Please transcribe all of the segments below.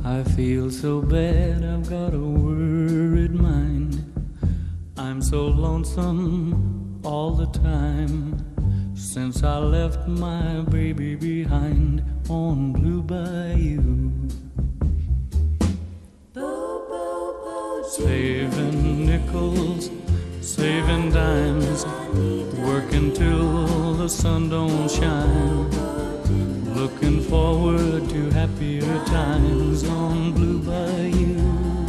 I feel so bad, I've got a worried mind. I'm so lonesome all the time since I left my baby behind on Blue Bayou. Saving nickels, saving dimes, working till the sun don't shine, looking forward to happier times on Blue Bayou.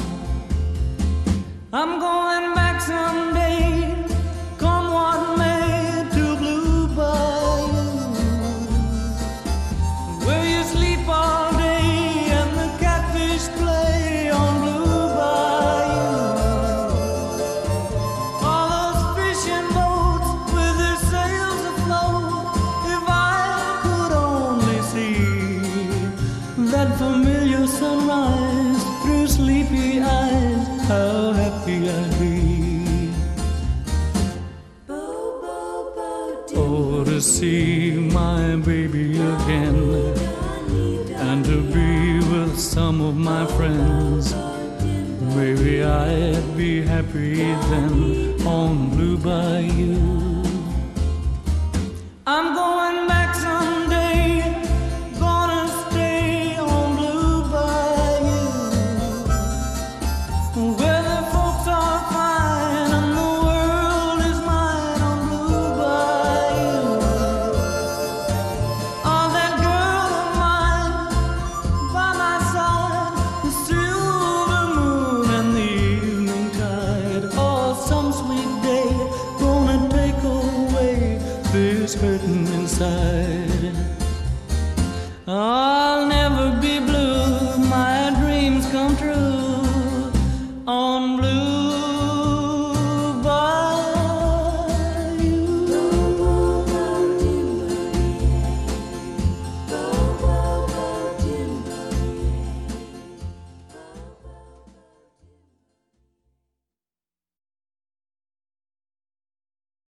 I'm going back someday, come what may, to Blue Bayou, where you sleep all day and the catfish play on Blue Bayou. All those fishing boats with their sails afloat, if I could only see that familiar sunrise through sleepy eyes, how happy I'd be. Oh, to see my baby again and to be with some of my friends. Maybe I'd be happy then on Blue Bayou. I'm going back someday, gonna stay on Blue Bayou, where the folks are fine and the world is mine on Blue Bayou. Oh, that girl of mine by my side, the silver moon and the evening tide. Oh, some sweet day gonna take away this hurting inside. I'll never